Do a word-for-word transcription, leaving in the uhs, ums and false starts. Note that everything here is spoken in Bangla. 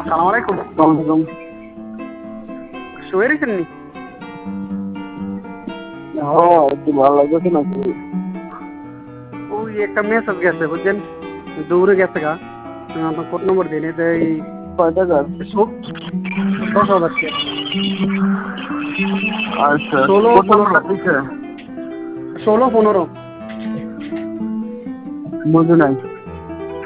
সালাম আলাইকুম। ওয়ালাইকুম। শুয়ে রেখেন নি? হ্যাঁ, একটু ভালো লাগছে নাকি? ওই একটা মেসেজ গেছে বুঝছেন, দৌড়ে গেছে গা। আপনার কোড নম্বর দিন যে এই কয় টাকার? সো- দশ হাজার টাকা। আচ্ছা, ষোলো কোন পনেরো নাম্বারটা দিছে? ষোলো পনেরো বুঝি নাই।